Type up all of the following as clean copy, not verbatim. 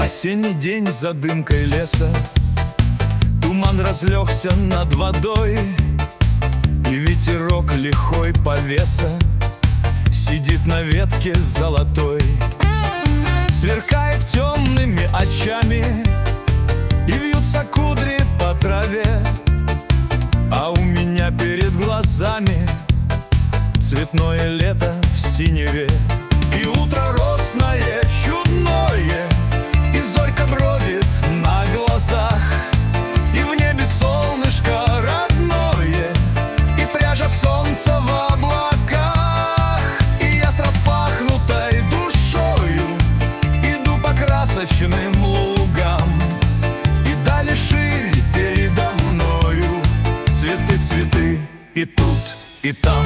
Осенний день за дымкой леса, туман разлегся над водой, и ветерок лихой повеса сидит на ветке золотой. Сверкает темными очами, и вьются кудри по траве, а у меня перед глазами цветное лето в синеве. И утро росное, чудное, и зорька бродит на глазах, и в небе солнышко родное, и пряжа солнца в облаках. И я с распахнутой душою иду по красочным лугам, и дали шире передо мною цветы, цветы, и тут, и там.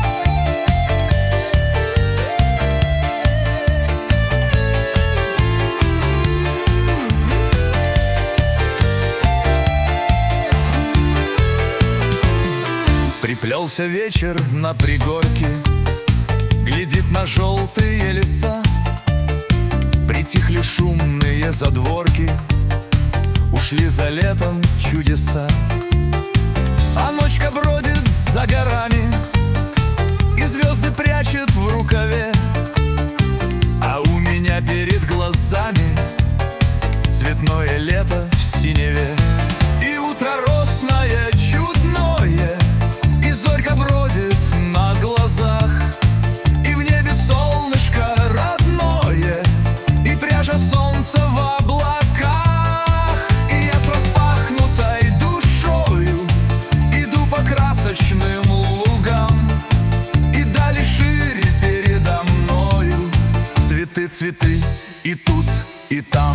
Приплелся вечер на пригорке, глядит на желтые леса. Притихли шумные задворки, ушли за летом чудеса. А ночка бродит за горами, и звезды прячет в рукаве, а у меня перед глазами цветное лето в синеве. И утро росное, чудное, и зорька бродит на глазах, и в небе солнышко родное, и пряжа солнца в облаках. И я с распахнутой душою иду по красочным лугам, и дали шире передо мною цветы, цветы, и тут, и там.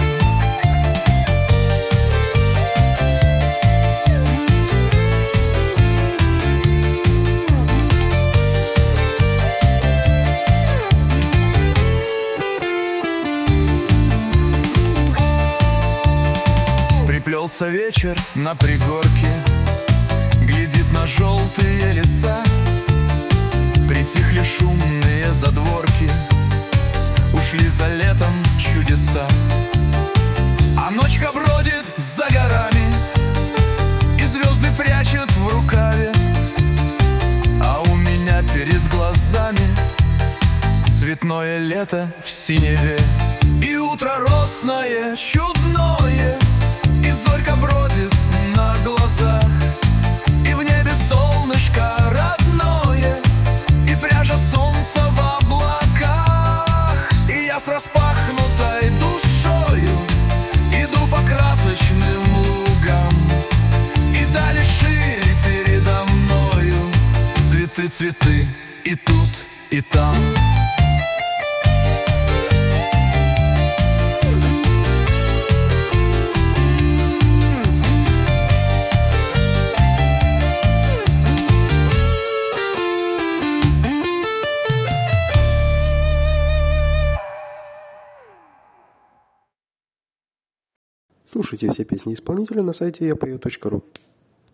Приплелся вечер на пригорке, глядит на желтые леса. Притихли шумные задворки, ушли за летом чудеса. А ночка бродит за горами, и звезды прячет в рукаве, а у меня перед глазами цветное лето в синеве. И утро росное, чудное, и зорька бродит на глазах, и в небе солнышко родное, и пряжа солнца в облаках. И я с распахнутой душою иду по красочным лугам, и дали шире передо мною цветы, цветы, и тут, и там. Слушайте все песни исполнителя на сайте yapою.ru.